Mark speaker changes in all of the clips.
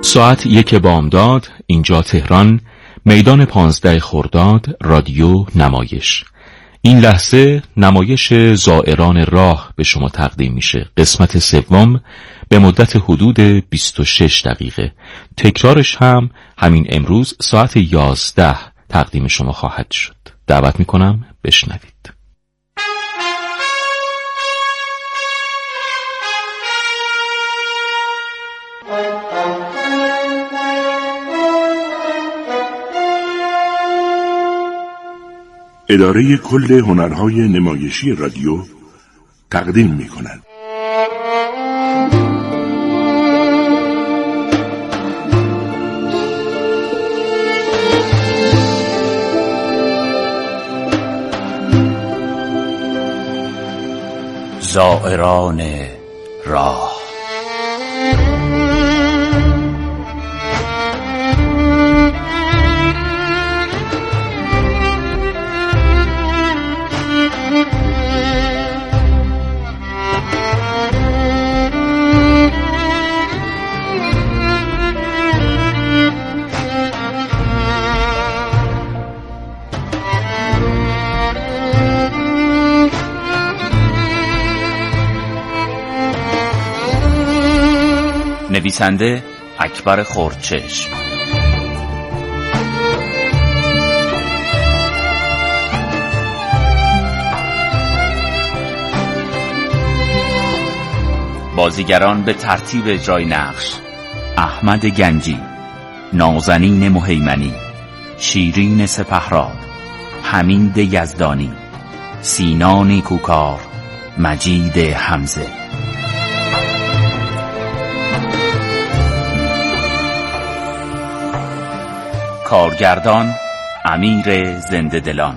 Speaker 1: ساعت 1 بامداد، اینجا تهران، میدان 15 خرداد، رادیو نمایش. این لحظه نمایش زائران راه به شما تقدیم میشه. قسمت سوم به مدت حدود 26 دقیقه. تکرارش هم همین امروز ساعت 11 تقدیم شما خواهد شد. دعوت میکنم بشنوید.
Speaker 2: اداره کل هنرهای نمایشی رادیو تقدیم می‌کند.
Speaker 3: زائران راه. نویسنده اکبر خردچشم. بازیگران به ترتیب اجرای نقش: احمد گنجی، نازنین مهیمنی، شیرین سپهراد، حمید یزدانی، سینا نیکوکار، مجید حمزه. کارگردان امیر زنده دلان.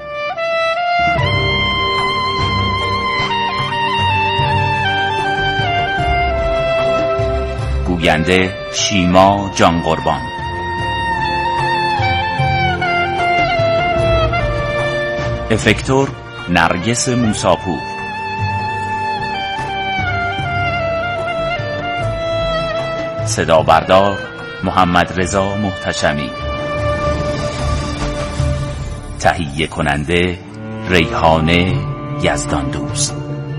Speaker 3: گوینده شیما جان قربان. افکتور نرگس موساپور. صدا بردار محمد رضا محتشمی. تهیه کننده ریحانه یزدان دوست.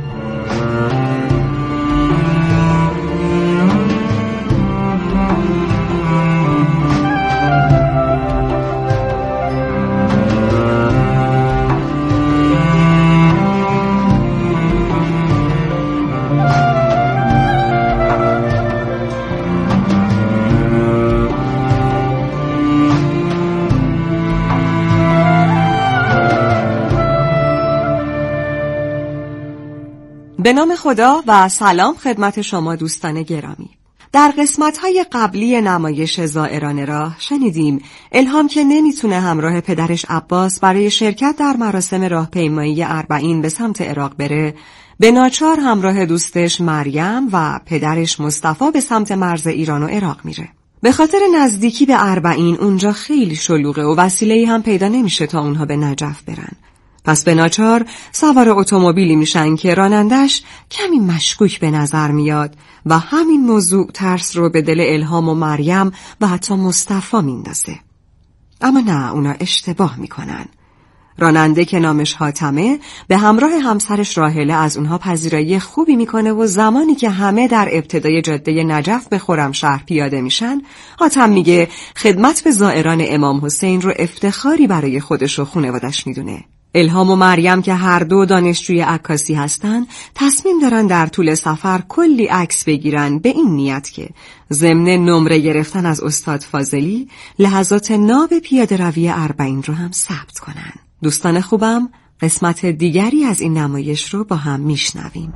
Speaker 4: به نام خدا و سلام خدمت شما دوستان گرامی. در قسمت‌های قبلی نمایش زائران راه شنیدیم الهام که نمیتونه همراه پدرش عباس برای شرکت در مراسم راهپیمایی اربعین به سمت عراق بره، به ناچار همراه دوستش مریم و پدرش مصطفی به سمت مرز ایران و عراق میره. به خاطر نزدیکی به اربعین اونجا خیلی شلوغه و وسیله‌ای هم پیدا نمیشه تا اونها به نجف برن. پس به ناچار سوار اتومبیلی میشن که رانندش کمی مشکوک به نظر میاد و همین موضوع ترس رو به دل الهام و مریم و حتی مصطفی میندازه. اما نه، اونا اشتباه میکنن. راننده که نامش حاتمه به همراه همسرش راحله از اونها پذیرایی خوبی میکنه و زمانی که همه در ابتدای جاده نجف به خرمشهر پیاده میشن، حاتم میگه خدمت به زائران امام حسین رو افتخاری برای خودش و خانواده‌اش میدونه. الهام و مریم که هر دو دانشجوی عکاسی هستن تصمیم دارن در طول سفر کلی عکس بگیرن، به این نیت که ضمن نمره گرفتن از استاد فاضلی لحظات ناب پیاده روی اربعین رو هم ثبت کنن. دوستان خوبم، قسمت دیگری از این نمایش رو با هم میشنویم.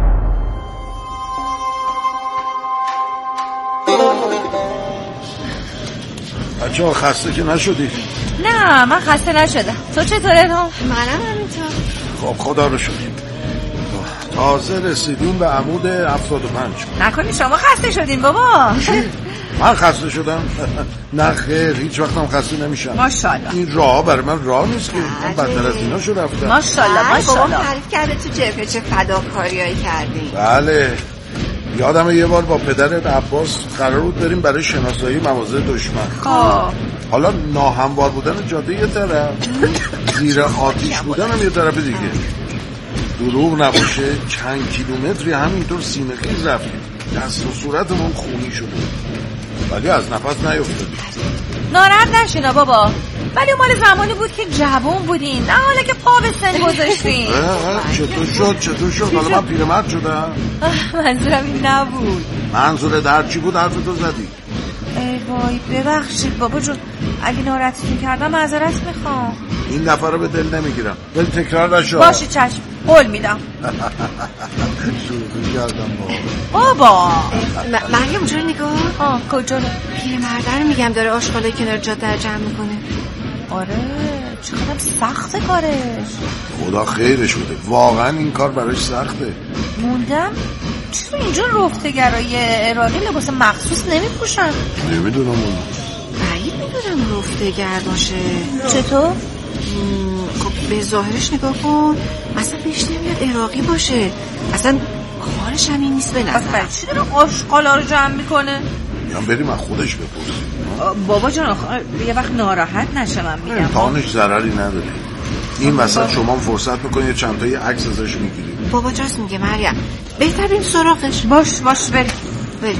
Speaker 2: بچه‌ها خسته که نشدی؟
Speaker 5: نه من خسته نشدم. تو چطوره الهام؟
Speaker 6: منم همینطور.
Speaker 2: خب خدا رو شکر. تازه رسیدیم به عمود 75.
Speaker 5: نکنی شما خسته شدین بابا؟
Speaker 2: من خسته شدم؟ نه خیر، هیچ وقتم خسته نمیشم.
Speaker 5: ماشاءالله.
Speaker 2: این راه برای من راه نیست که من بدتر از اینا شو رفتم.
Speaker 5: ماشاءالله ماشاءالله.
Speaker 6: بابا تعریف کرده تو جبهه چه فداکاریایی کردی.
Speaker 2: بله یادم یه بار با پدرت عباس قرار بود بریم برای شناسایی مواضع دشمن. حالا ناهموار بودن جاده یه طرف، زیر آتیش بودن هم یه طرف دیگه. دروغ نباشه چند کیلومتری همینطور سینه خیز رفتیم، دست و صورتمون خونی شده ولی از نفس نیفتادیم.
Speaker 5: ناراحت نشینا بابا، ولی مال زمانی بود که جوان بودین، نه حالا که پا به سن گذاشتین.
Speaker 2: چطور شد؟ حالا من پیرمرد شدم؟
Speaker 5: منظورم این نبود.
Speaker 2: منظور در چی بود حرفتو زدی؟
Speaker 5: ای وای ببخشید بابا جون، اگه ناراحتتون کردم معذرت میخوام.
Speaker 2: این دفعه رو به دل نمیگیرم، ولی تکرار نشه.
Speaker 5: باشه چشم، قول میدم.
Speaker 2: شروع کردم
Speaker 5: بابا.
Speaker 6: مریم اونجا رو نگاه.
Speaker 5: کجا رو؟
Speaker 6: پیرمرده رو میگم، داره آشغالای کنار جاده رو جمع میکنه.
Speaker 5: آره چقدر سخته کارش.
Speaker 2: خدا خیرش بده، واقعا این کار براش سخته.
Speaker 5: موندم چرا اینجا رفتگرای عراقی لباس مخصوص نمیپوشن؟
Speaker 2: نمیدونم اون.
Speaker 6: بعید میدونم رفتگر باشه.
Speaker 5: چطور؟
Speaker 6: خب به ظاهرش نگاه کن، اصلا بهش نمیاد عراقی باشه، اصلا کارش هم این نیست به نظر.
Speaker 5: چی داره آشغالا رو جمع میکنه؟
Speaker 2: میگم بریم از خودش بپرسیم.
Speaker 5: بابا جان یه وقت ناراحت نشه من میگم.
Speaker 2: امتحانش ضرری نداره. این وسط شما فرصت میکنید یه چند تا عکس ازش میگیرید.
Speaker 6: بابا جاست میگه مریم، بهتر بریم سراغش.
Speaker 5: باش بریم.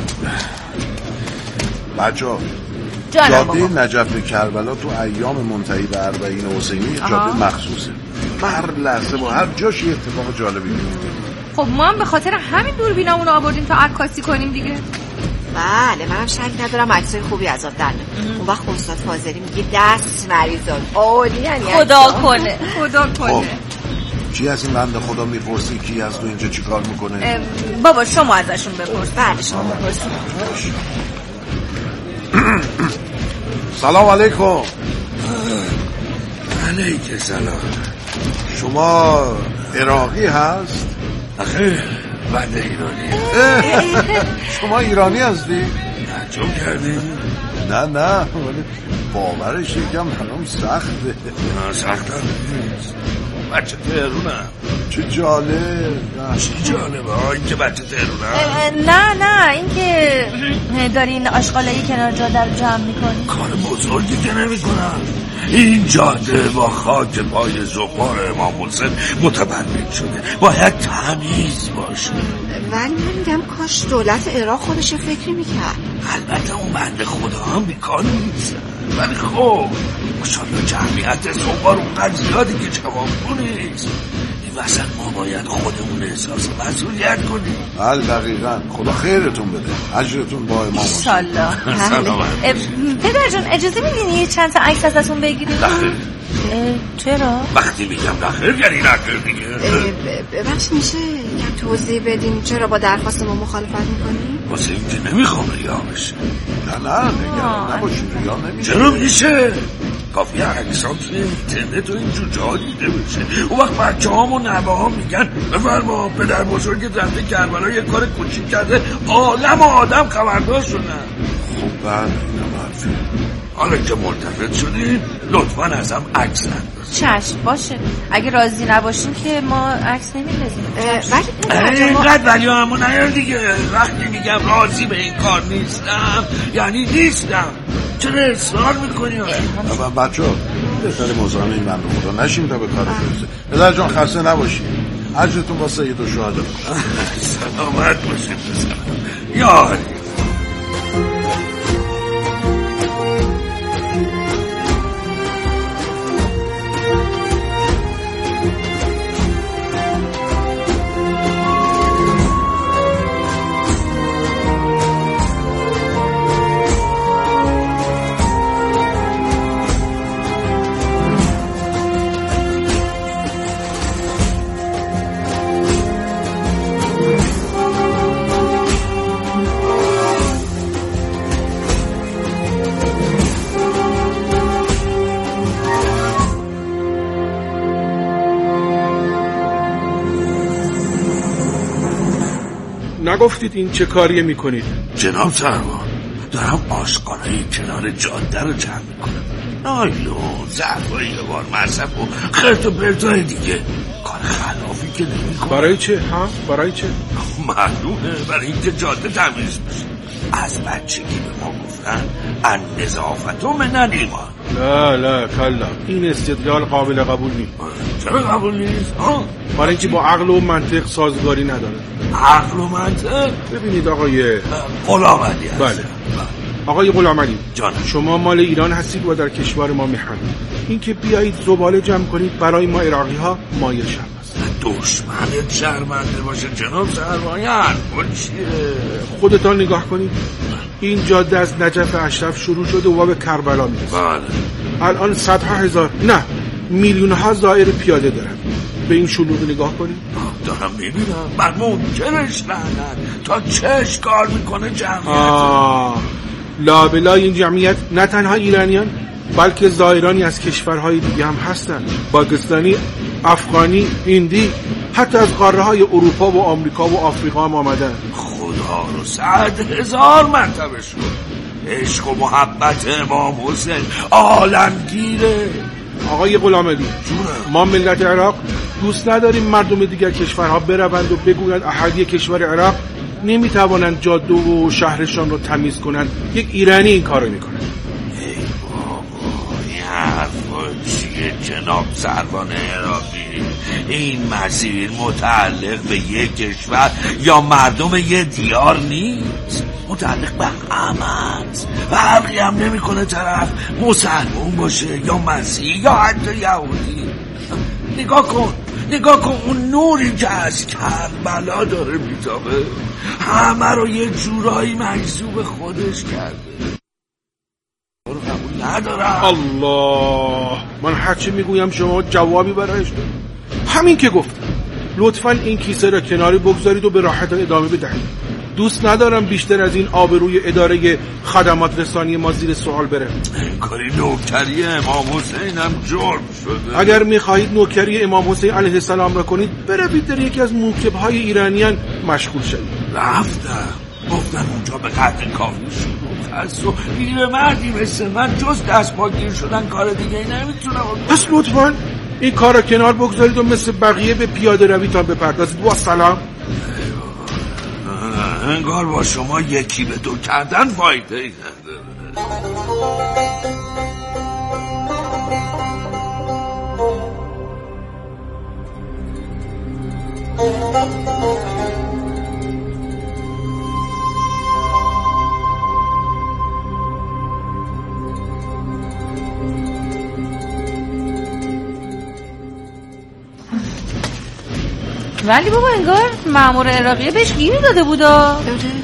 Speaker 2: بچه‌ها جاده نجف کربلا تو ایام منتهی به اربعین حسینی جاده مخصوصه. هر لحظه با هر جاش یه اتفاق جالبی میفته.
Speaker 5: خب ما هم به خاطر همین دوربینامون آوردیم تا عکاسی کنیم دیگه.
Speaker 6: بله منم شک ندارم عکسای خوبی از آب در میاد. اون وقت استاد فاضلی میگه دست مریضان عالی، یعنی
Speaker 5: خدا کنه.
Speaker 2: چی از این بنده خدا میپرسی کی از تو اینجا چیکار میکنه؟
Speaker 5: بابا شما ازشون بپرس.
Speaker 6: بله شما بپرسید.
Speaker 2: سلام علیکم.
Speaker 7: علیکم سلام.
Speaker 2: شما عراقی هست؟
Speaker 7: آخه بنده ایرانی.
Speaker 2: شما ایرانی هستی؟
Speaker 7: تعجب کردی؟
Speaker 2: نه باورش یکم برام سخته.
Speaker 7: سخت هم نیست، بچه تهرونم.
Speaker 2: چه جالب.
Speaker 7: چه جالبه این که بچه تهرونم.
Speaker 5: نه این که دارین آشغالایی کنار جاده رو جمع میکنی.
Speaker 7: کار بزرگی که نمی کنم. این جاده با خاک پای زغبار امام حسین متبرک شده، باید تمیز باشه.
Speaker 6: ولی من میگم کاش دولت عراق خودش فکری میکرد.
Speaker 7: البته اون بنده خدا هم بیکار نیست، ولی خب ماشاءالله جمعیت زغبار اونقدر زیادی که جواب نیست. این وسط ما باید خودمون احساس مسئولیت کنیم.
Speaker 2: بله دقیقاً. خدا خیرتون بده، اجرتون با امام حسین.
Speaker 5: انشالله. پدر جان اجازه میدین یه چند تا عکس ازتون بگیریم؟
Speaker 7: نخیر.
Speaker 5: چرا؟
Speaker 7: وقتی میگم نخیر یعنی نخیر دیگه.
Speaker 6: ببخش میشه یکم توضیح بدین چرا با درخواست ما مخالفت میکنیم؟
Speaker 7: واسه این که نمیخوام ریا بشه.
Speaker 2: نه نگران نباشید، ریا نمیشه.
Speaker 7: چرا میشه؟ کافی عکسام توی اینترنت و اینجور جا دیده بشه. اون وقت بچه هام و نوه ها میگن بفرما پدر بزرگ رفته کربلا یه کار کوچیک کرده، عالم و آدم خبردار شدن.
Speaker 2: خب بله اینم حرفی.
Speaker 7: حالا که ملتفت شدیم لطفا ازم عکس انداز.
Speaker 5: چشم باشه، اگه راضی نباشین که ما عکس نمی‌ندازیم.
Speaker 6: ولی
Speaker 7: اینقدر ولی همون نیار دیگه. وقتی میگم راضی به این کار نیستم یعنی نیستم. چرا اصرار میکنی؟
Speaker 2: بچه ها بهتر مزاحم این بنده خدا نشیم تا به کار برسه. پدر جان خسته نباشید، اجرتون با سید و شهدا.
Speaker 7: سلامت باشید پسرم. یا
Speaker 8: نگفتید این چه کاریه میکنید؟
Speaker 7: جناب سرمان دارم آشغالای کنار جاده رو جمع میکنم. نایلون، ظرفای یه بار مصرف و خرت و پرتای دیگه. کار خلافی که نمیکنم.
Speaker 8: برای چه؟ برای چه؟
Speaker 7: معلومه، برای اینکه جاده تمیز بشه. از بچگی به ما گفتن النظافت من الایمان.
Speaker 8: لا کلا، این استدلال قابل قبول نیست.
Speaker 7: چرا قبول نیست؟
Speaker 8: برای اینکه با عقل و منطق سازگاری نداره.
Speaker 7: عقل و منطق؟
Speaker 8: ببینید آقای
Speaker 7: غلامعلی هست.
Speaker 8: بله آقای غلامعلی
Speaker 7: جانم،
Speaker 8: شما مال ایران هستید و در کشور ما میهن. این که بیایید زباله جمع کنید برای ما عراقی ها مایه شرم است.
Speaker 7: دشمنت شرمنده باشه جناب سرمایه‌اند. چیه؟
Speaker 8: خودتان نگاه کنید، این جاده از نجف اشرف شروع شده و به کربلا میرسه.
Speaker 7: بله.
Speaker 8: الان صدها هزار نه میلیون ها زائر پیاده دارن. به این شلوغی نگاه کنید.
Speaker 7: دارم میبینم. من منکرش لعنت. تا چش کار میکنه جمعیت؟
Speaker 8: لا بلا این جمعیت نه تنها ایرانیان بلکه زائرانی از کشورهای دیگه هم هستن. پاکستانی، افغانی، هندی، حتی از قاره های اروپا و آمریکا و آفریقا هم آمدن.
Speaker 7: خدا رو 100,000 مرتبه شد. عشق و محبت امام حسین عالمگیره.
Speaker 8: آقای غلامعلی ما ملت عراق دوست نداریم مردم دیگر کشورها بروند و بگویند اهالی کشور عراق نمیتوانند جاده و شهرشان رو تمیز کنند. یک ایرانی این کارو میکنه.
Speaker 7: ای بابا این حرفا چیه جناب سروان عراقی؟ این مسیر متعلق به یک کشور یا مردم یه دیار نیست، متعلق به همت. فرقی هم نمیکنه طرف مسلمان باشه یا مسیحی یا حتی یهودی. نگاه کن اون نوری که از کربلا داره میتابه، همه رو یه جورایی مجذوب خودش کرده. قبول ندارم.
Speaker 8: الله، من هرچی میگویم شما جوابی برایش دارید. همین که گفتم لطفاً این کیسه را کناری بگذارید و به راحت ادامه بدهید. دوست ندارم بیشتر از این آبروی اداره خدمات رسانی ما زیر سوال بره.
Speaker 7: این کاری نوکری امام حسین هم جرم شده.
Speaker 8: اگر میخواهید نوکری امام حسین علیه السلام را کنید بروید در یکی از موکب‌های ایرانیان مشغول شوید.
Speaker 7: رفتم گفتن اونجا به قدر کافی شروع هست و پیرمردی مثل من جز دست پاگیر شدن کار دیگه نمیتونم.
Speaker 8: پس لطفاً این کار را کنار بگذارید و مثل بقیه به پیاده رویتان بپردازید. با سلام.
Speaker 7: انگار با شما یکی به دو کردن فایده ای نداره.
Speaker 5: ولی بابا انگار مأمور عراقی بهش گیری داده بودا.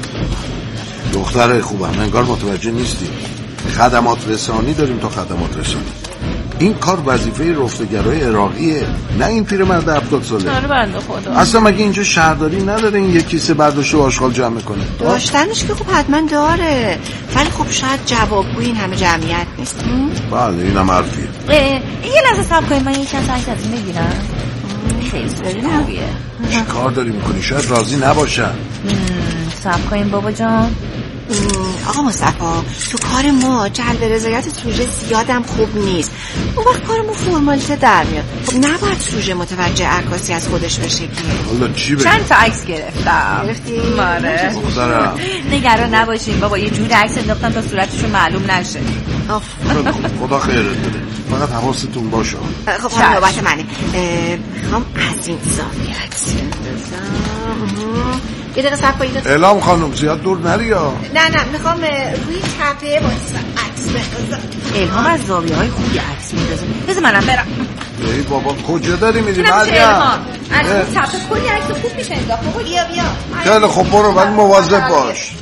Speaker 2: دختره خوبم انگار متوجه نیستی. خدمات رسانی داریم تا خدمات رسانی. این کار وظیفه رفتگرای عراقیه، نه این پیرمرد 70 ساله.
Speaker 5: آره بنده خدا.
Speaker 2: اصلا مگه اینجا شهرداری نداره این یک کیسه برداشته و آشغال جمع کنه؟
Speaker 6: داشتنش که خب حتما داره، ولی خب شاید جوابگوی این همه جمعیت نیست.
Speaker 2: بله اینم حرفیه.
Speaker 5: یه لحظه صبر کنید من یه چند ساعت از این بگیرم. خیلی خوبیه.
Speaker 2: چی کار داری میکنی؟ شاید راضی نباشن.
Speaker 5: صبر کنید بابا جان.
Speaker 6: آقا مصطفی تو کار ما جلب رضایت سوژه زیادم خوب نیست. اون وقت کارمون فرمالیته در میاد. خب نباید سوژه متوجه عکاسی از خودش بشه که.
Speaker 2: حالا چی بگم؟
Speaker 5: چند تا عکس گرفتم.
Speaker 6: گرفتی؟
Speaker 5: ماره.
Speaker 2: بگذارم.
Speaker 5: نگران نباشین بابا، یه جور عکس انداختم تا صورتشون معلوم نشه.
Speaker 2: خدا خیرت بده. فقط حواستون باشه.
Speaker 6: خب حالا نوبت منه. میخوام از این زاویه عکس بندازم. یه دقیقه صبر کنید.
Speaker 2: اعلام خانم زیاد دور نری یا؟
Speaker 6: نه میخوام روی تپه واسه عکس بندازم.
Speaker 5: الهام از زاویه‌های خوبی عکس میندازه. بذار منم برم.
Speaker 2: ای بابا کجا داری میری
Speaker 5: مریم؟
Speaker 2: الهام
Speaker 5: از این تپه کلی عکس خوب میشه انداخت. بابا بیا.
Speaker 2: خیلی خب برو ولی مواظب باش.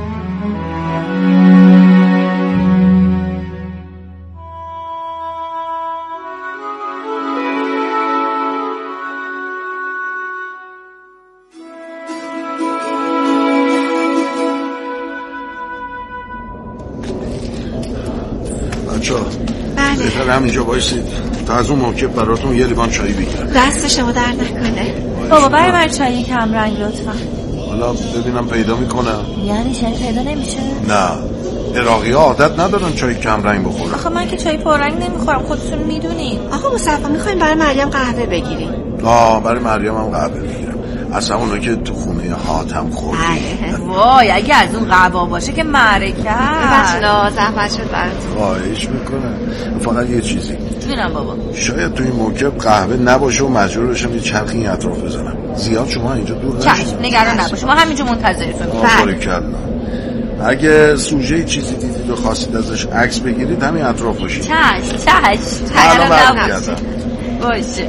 Speaker 6: بله
Speaker 2: بهتر همینجا بایستید تا از اون موقع براتون یه لیوان چایی بگیرم.
Speaker 6: دست شما درد نکنه.
Speaker 5: بابا برای من چایی کم رنگ لطفا.
Speaker 2: حالا ببینم پیدا میکنم.
Speaker 5: یعنی چایی پیدا نمیشه؟
Speaker 2: نه عراقی ها عادت ندارن چای کم رنگ بخورن.
Speaker 5: آخه من که چای پررنگ نمیخورم، خودتون میدونین.
Speaker 6: آقا مصطفی میخوایم برای مریم قهوه بگیریم.
Speaker 2: برای مریم هم قهوه بگیرم. اصلا اونا که تو خونه حاتم خوردیم.
Speaker 5: وای اگه از اون قبا باشه که معرکه.
Speaker 6: ببخشید زحمت شد براتون.
Speaker 2: خواهش میکنم. فقط یه چیزی
Speaker 5: جونم بابا،
Speaker 2: شاید تو این موقع قهوه نباشه و مجبور بشم یه چرخی این اطراف بزنم. زیاد شما اینجا دور نشید.
Speaker 5: چشم نگران نباش، ما همینجا منتظرتونیم.
Speaker 2: باریکلا. اگه سوژه چیزی دیدید و خواستید ازش عکس بگیرید همین اطراف باشید.
Speaker 5: چشم
Speaker 2: الان برمیگردم.
Speaker 5: باشه.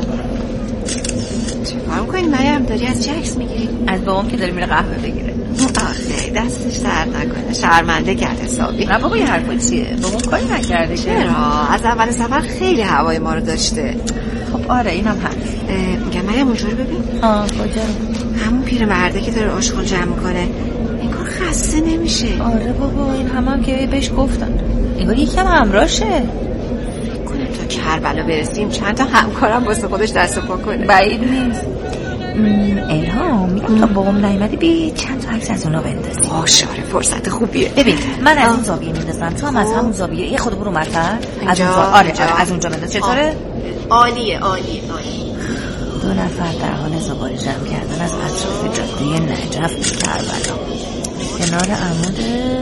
Speaker 6: چیکار می‌کنی مریم؟ داری از چه عکس میگیری؟
Speaker 5: از بابام که داره میره قهوه بگیره.
Speaker 6: آخه دستش درد نکنه، شرمنده کرد حسابی.
Speaker 5: نه بابا این حرفا چیه؟ بابام کاری نکرده.
Speaker 6: چرا؟ از اول سفر خیلی هوای ما رو داشته.
Speaker 5: خب آره اینم هست.
Speaker 6: میگم مریم اونجا رو ببین.
Speaker 5: کجا؟
Speaker 6: همون پیرمرده که داره آشغال جمع میکنه انگار خسته نمیشه.
Speaker 5: آره بابا این هم که بهش گفتم انگار یکم همراشه.
Speaker 6: کنه تا کربلا برسیم چند تا همکارم واسه خودش دست و پا کنه.
Speaker 5: بعید نیست. الهام میگم تا بابام نیومدی بی چند تا عکس از اونا بندازی.
Speaker 6: باشه آره فرصت خوبیه.
Speaker 5: ببین من از این زاویه میندازم، تو هم از همون زاویه. یه خود برو مرتر از اون آره از اونجا بنداز. چطوره؟
Speaker 6: عالیه.
Speaker 5: دو نفر در حال زباله جمع کردن از اطراف جاده نجف به کربلا کنار عمود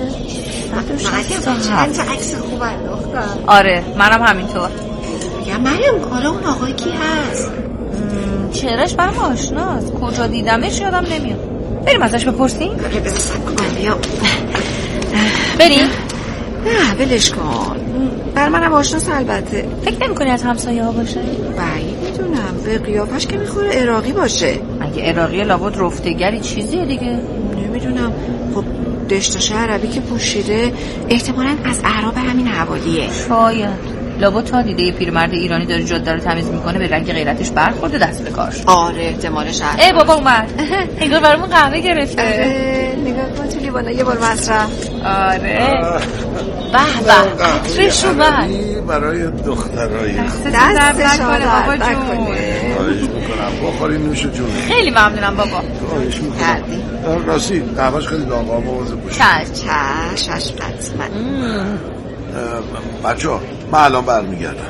Speaker 5: 167.
Speaker 6: چند تا عکس خوب انداختم.
Speaker 5: آره منم همینطور.
Speaker 6: میگم مریم حالا اون آقای کی هست؟
Speaker 5: چهرهش برام آشناست، کجا دیدمش یادم نمیاد. بریم ازش بپرسیم؟
Speaker 6: آره بذار سب کن بیا.
Speaker 5: بریم؟
Speaker 6: نه ولش کن، بر منم آشناست البته.
Speaker 5: فکر نمی‌کنی از همسایه ها باشه؟
Speaker 6: بعید میدونم، به قیافش که میخوره عراقی باشه.
Speaker 5: اگه عراقی لابد رفتگری چیزیه دیگه.
Speaker 6: نمیدونم، خب دشتاش عربی که پوشیده احتمالاً از اعراب همین حوالیه.
Speaker 5: شاید لابد تا دیده یه پیرمرد ایرانی داره جاده رو تمیز میکنه به رنگ غیرتش برخورده دست به کارش.
Speaker 6: آره احتمالش هست.
Speaker 5: ای بابا اومد. انگار برامون قهوه گرفته.
Speaker 6: نگاه کن تو لیوانا یه بار مصرف.
Speaker 5: آره به به عطرش اومد
Speaker 2: برای دخترای
Speaker 6: دست نکنه بابا جون.
Speaker 2: خواهش میکنم بخوری نوش جون.
Speaker 5: خیلی ممنونم بابا.
Speaker 2: خواهش میکنم. راستی قهوهش خیلی داغا موازه باشه.
Speaker 6: چشم حتما.
Speaker 2: بچه ها من الان برمیگردم.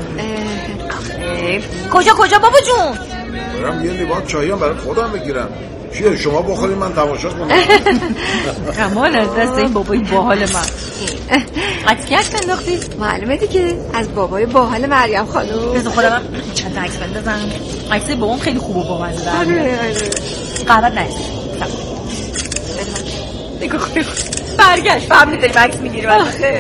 Speaker 5: کجا بابا جون؟
Speaker 2: برم یه لیوان چایی هم برای خودم بگیرم. چیه شما بخورید من تماشا کنم.
Speaker 5: کمال از دست این بابای باحال من. از کی عکس انداختی؟
Speaker 6: معلومه دیگه از بابای باحال مریم خانم.
Speaker 5: بذار خودم چند تا عکس بندازم. عکس بابام خیلی خوب و بامزه.
Speaker 6: آره
Speaker 5: قرار نیست. نگاه کن برگشت فهمیدی داریم عکس میگیریم.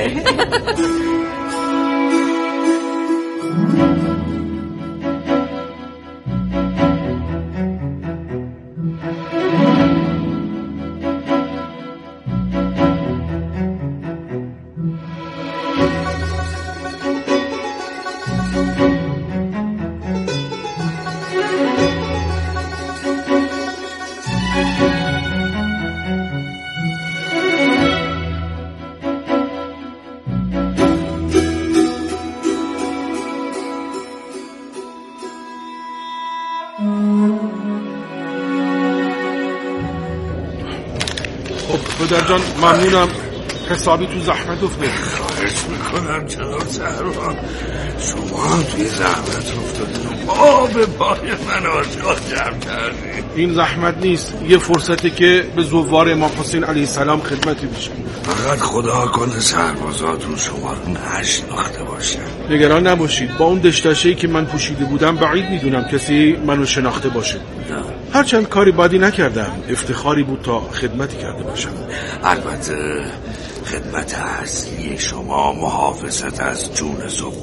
Speaker 8: پدر جان ممنونم، حسابی تو زحمت افتاد.
Speaker 7: خواهش میکنم جناب سهران، شما هم توی زحمت افتادید و به پای من آشغال جمع کردید.
Speaker 8: این زحمت نیست، یه فرصتی که به زوار امام حسین علیه السلام خدمتی بشه.
Speaker 7: فقط خدا کنه سربازاتون شما رو نشناخته باشن.
Speaker 8: نگران نباشید، با اون دشتاشه‌ای که من پوشیده بودم بعید میدونم کسی منو شناخته باشه. هرچند کاری بدی نکردم، افتخاری بود تا خدمتی کرده باشم.
Speaker 7: البته خدمت اصلی شما محافظت از جون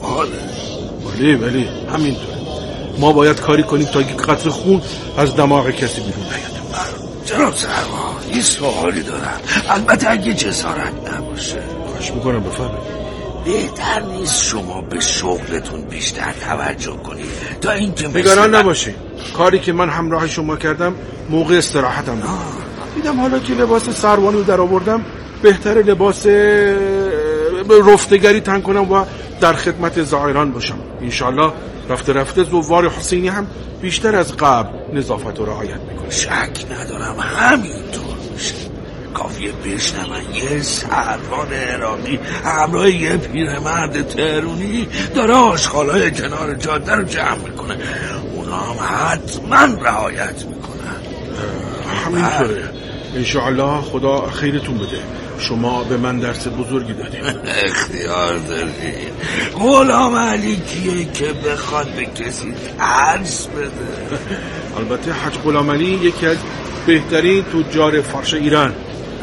Speaker 7: زباله.
Speaker 8: ولی همینطور ما باید کاری کنیم تا یک قطره خون از دماغ کسی بیرون نیاد.
Speaker 7: جناب سرما یه سوالی دارم، البته اگه جسارت نباشه.
Speaker 8: خواهش میکنم بفرمایید.
Speaker 7: بهتر نیست شما به شغلتون بیشتر توجه کنید تا اینکه
Speaker 8: نگران نباشید، کاری که من همراه شما کردم موقع استراحتم بود. دیدم حالا که لباس سروانی رو در آوردم بهتر لباس رفتگری تن کنم و در خدمت زائران باشم. انشالله رفته رفته زوار حسینی هم بیشتر از قبل نظافت و رعایت میکنه.
Speaker 7: شک ندارم همینطور میشه. کافیه بشنون یه سروان عراقی همراه یه پیرمرد تهرونی داره آشغالای کنار جاده رو جمع میکنه، اونا هم حتما رعایت میکنن.
Speaker 8: همینطوره. انشاءالله خدا خیرتون بده. شما به من درس بزرگی دادید.
Speaker 7: اختیار داری. غلام علی کیه که بخواد به کسی درس بده؟
Speaker 8: البته حاج غلام علی یکی از بهترین تجار فارش ایران.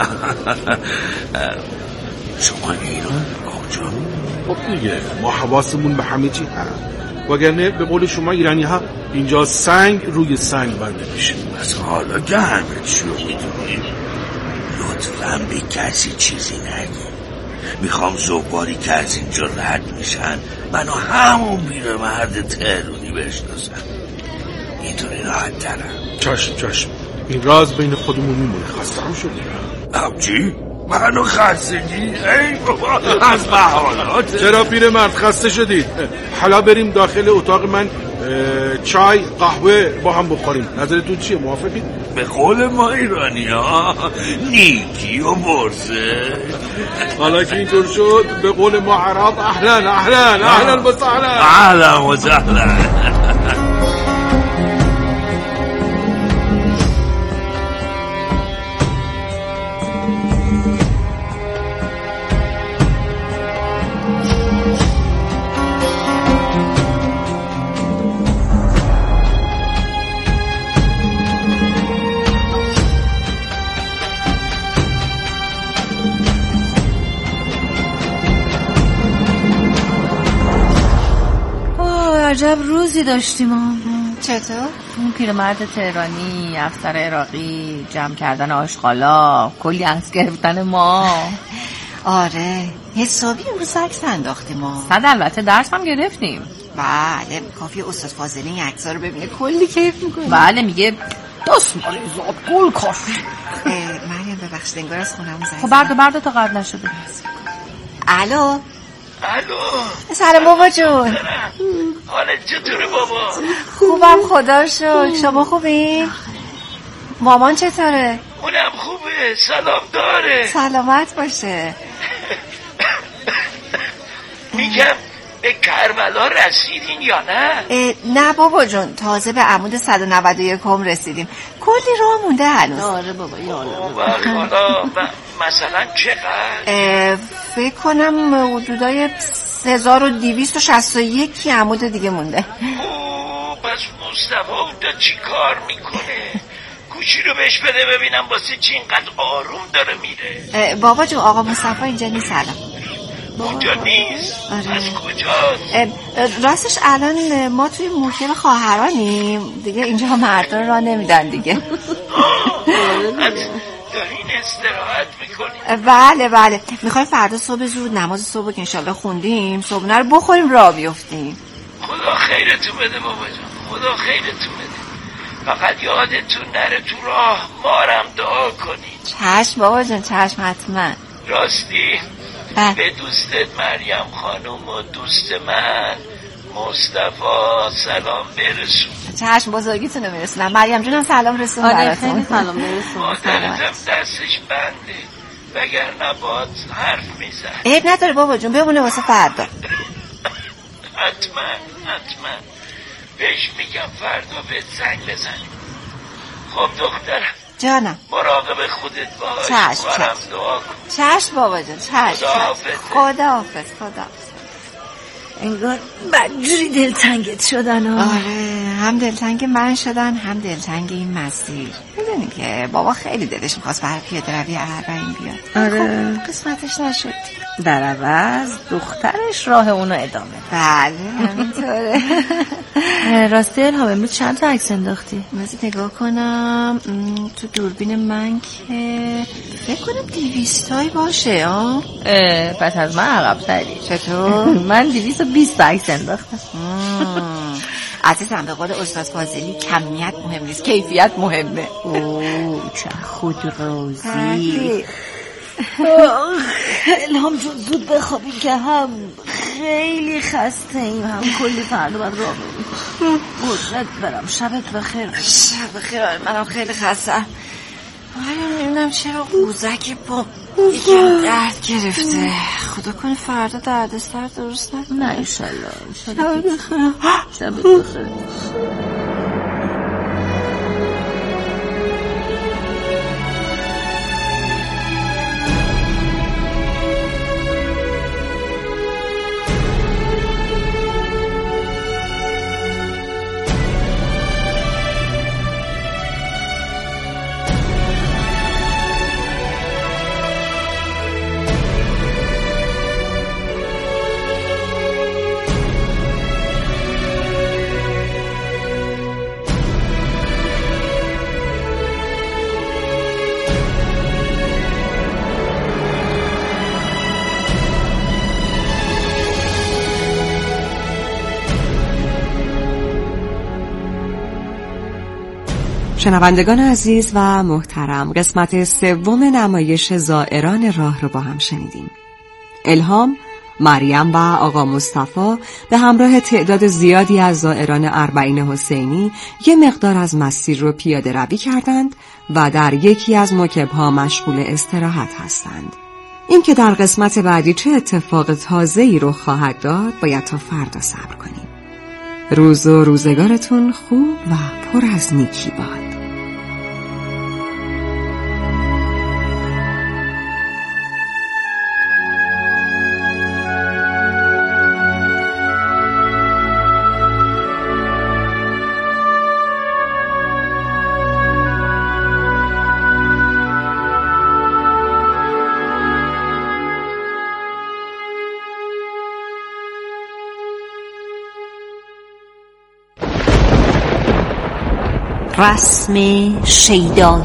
Speaker 7: شما ایران کجا؟
Speaker 8: خب دیگه ما حواسمون به همه چی هست، وگرنه به قول شما ایرانی ها اینجا سنگ روی سنگ بنده میشه.
Speaker 7: از حالا که همه چی رو میدونیم لطفاً به کسی چیزی نگی. میخوام زوباری که از اینجا رد میشن منو همون پیرمرد تهرونی بشناسن. اینطوری راحت ترم.
Speaker 8: چشم این راز بین خودمون میمونه. خستم شدی
Speaker 7: چی؟ منو خستگی؟ ای بابا از بحالات.
Speaker 8: چرا پیرمرد خسته شدید؟ حالا بریم داخل اتاق من چای قهوه با هم بخوریم. نظرتون چیه؟ موافقید؟
Speaker 7: به قول ما ایرانی ها نیکی و برزه.
Speaker 8: حالا که اینطور شد به قول ما عرب اهلا و سهلا.
Speaker 5: عجب روزی داشتیم.
Speaker 6: چطور؟
Speaker 5: اون پیرمرد تهرانی، افسر عراقی، جمع کردن آشغالا، کلی عکس گرفتن ما.
Speaker 6: آره حسابی امروز عکس انداختیم ما.
Speaker 5: صد البته درس هم گرفتیم.
Speaker 6: بله کافی استاد فاضلی این عکس‌ها رو ببینه کلی کیف میکنه.
Speaker 5: بله میگه دست مالی زاد گل کافی.
Speaker 6: مریم ببخشید انگار از خونم زنگ.
Speaker 5: خب برده تا قرد نشده.
Speaker 6: الو
Speaker 7: الو
Speaker 6: سلام بابا جون.
Speaker 7: حالت چطوره بابا؟
Speaker 6: خوبم خدا شکر. شما خوبی؟ مامان چطوره؟
Speaker 7: اونم خوبه سلام داره.
Speaker 6: سلامت باشه.
Speaker 7: میگم به کربلا رسیدین یا نه؟
Speaker 6: نه بابا جون تازه به عمود 191 رسیدیم. کلی راه مونده هنوز.
Speaker 5: آره بابا یالا.
Speaker 7: حالا مثلا چقدر؟
Speaker 6: فکر کنم حدودای 1261 عمود دیگه مونده.
Speaker 7: پس مصطفی اونجا چی کار میکنه؟ گوشی رو بهش بده ببینم واسه چی اینقدر آروم داره میره.
Speaker 6: بابا جون آقا مصطفی اینجا نیست الان.
Speaker 7: اونجا نیست؟
Speaker 6: آره.
Speaker 7: از کجاست؟
Speaker 6: راستش الان ما توی موکب خواهرانیم دیگه، اینجا مردان را نمیدن دیگه.
Speaker 7: دارین استراحت میکنیم؟
Speaker 6: بله میخوایم فردا صبح زود نماز صبح که انشالله خوندیم صبحونه رو بخوریم راه بیفتیم.
Speaker 7: خدا خیرتون بده بابا جان، خدا خیرتون بده. فقط یادتون نره تو راه مارم دعا کنید.
Speaker 6: چشم بابا جان چشم حتما.
Speaker 7: راستی به دوستت مریم خانم و دوست من مصطفی سلام برسون.
Speaker 6: چشم بزرگیتونو میرسونم. مریم جونم سلام رسون براتون.
Speaker 5: خیلی سلام برسون.
Speaker 7: مادرتم دستش بنده وگرنه باید حرف میزن.
Speaker 6: عیب نداره بابا جون بمونه واسه فردا.
Speaker 7: حتما بهش میگم فردا بهت زنگ بزنیم. خب دخترم
Speaker 6: جانم
Speaker 7: مراقب خودت باش.
Speaker 6: چشم
Speaker 7: دعا کن.
Speaker 6: چشم بابا جون چشم. خداحافظ.
Speaker 5: انگار بدجوری دلتنگت شدن.
Speaker 6: آره هم دلتنگ من شدن هم دلتنگ این مسیر. میدونی که بابا خیلی دلش میخواست برای پیاده روی اربعین بیاد.
Speaker 5: آره
Speaker 6: خب قسمتش نشد.
Speaker 5: در عوض دخترش راه اونو ادامه.
Speaker 6: بله همینطوره.
Speaker 5: راستی الهام امروز چند تا عکس انداختی؟
Speaker 6: بذار نگاه کنم تو دوربین من که فکر کنم 200 تایی باشه.
Speaker 5: پس از من عقب تری.
Speaker 6: چطور؟
Speaker 5: من 220 عکس انداختم.
Speaker 6: عزیزم به قول استاد فاضلی کمیت مهم نیست کیفیت مهمه.
Speaker 5: اوه چه خود روزی. الهام جون زود بخوابیم که هم خیلی خسته ایم هم کلی فردا باید راه بریم. قدرت برم. شبت بخیر.
Speaker 6: شب بخیر. منم خیلی خستم. نمیدونم چرا قوزک با یکم درد گرفته. خدا کنه فردا دردسر درست نکنه.
Speaker 5: نه انشالله. شبت بخیر.
Speaker 4: شنوندگان عزیز و محترم، قسمت سوم نمایش زائران راه رو با هم شنیدیم. الهام، مریم و آقا مصطفی به همراه تعداد زیادی از زائران اربعین حسینی یه مقدار از مسیر رو پیاده روی کردند و در یکی از موکب‌ها مشغول استراحت هستند. این که در قسمت بعدی چه اتفاق تازه‌ای رخ خواهد داد باید تا فردا صبر کنیم. روز و روزگارتون خوب و پر از نیکی باد.
Speaker 5: رسم شیدایی،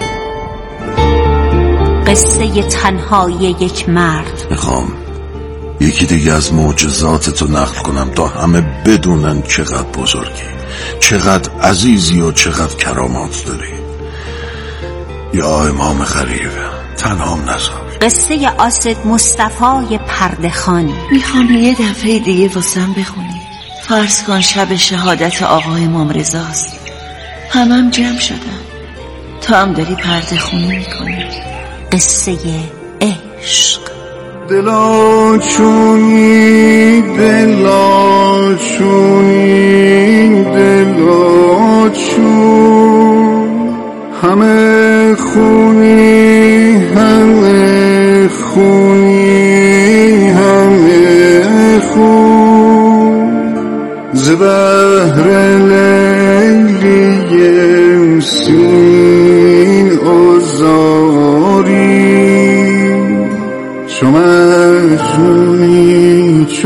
Speaker 5: قصه تنهایی یک مرد.
Speaker 2: میخوام یکی دیگه از معجزاتتو نقل کنم تا همه بدونن چقدر بزرگی، چقدر عزیزی و چقدر کرامات داری. یا امام غریب، تنهام نذار.
Speaker 5: قصه آسد مصطفی پردهخانی.
Speaker 9: میخوام یه دفعه دیگه واسم بخونی. فرض کن شب شهادت آقا امام رضاست، همم جمع شدن، تو هم داری پرده خونی میکنی.
Speaker 5: قصه عشق.
Speaker 10: دلا چونی دلا چونی دلا چون، همه خونی همه خونی همه خون، زبهر لیلی سین آزاری، چو مجنونی چو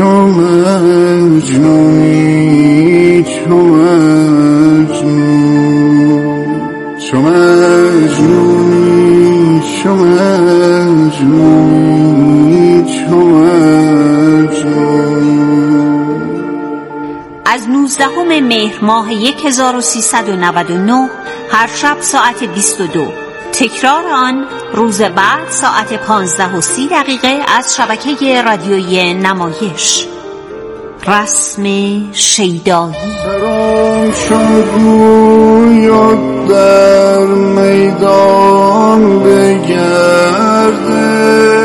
Speaker 10: مجنونی چو مجنون، چو مجنونی چو مجنونی چو مجنون.
Speaker 5: از 19 مهر ماه 1399 هر شب ساعت 22، تکرار آن روز بعد ساعت 15:30 از شبکه رادیویی نمایش. رسم شیدایی.
Speaker 10: سرام شد رویت در میدان بگرده،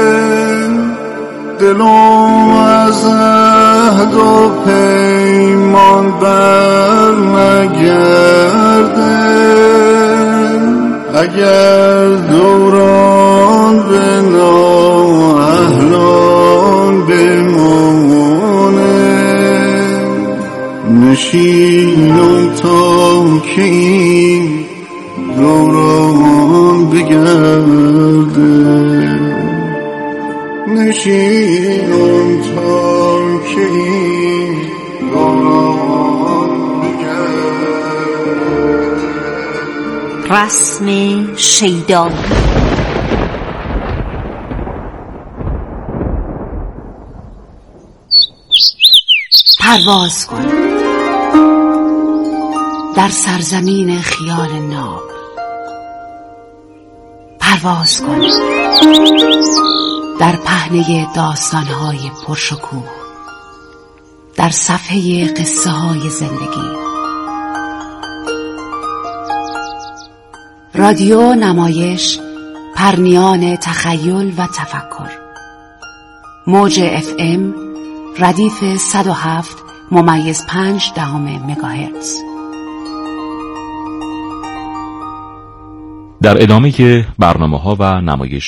Speaker 10: دلم از عهد و پیمان بر نگرده، اگر دوران به نااهلان بمانه، نشینم تا که این دوران بگرده، نشینم تا که این دوران بگرده.
Speaker 5: رسم شیدایی.
Speaker 9: پرواز کن در سرزمین خیال ناب، پرواز کن در پهنه داستانهای پرشکوه، در صفحه قصه های زندگی. رادیو نمایش، پرنیان تخیل و تفکر. موج FM ردیف 107.5 مگاهرتز.
Speaker 1: در ادامه برنامه‌ها و نمایش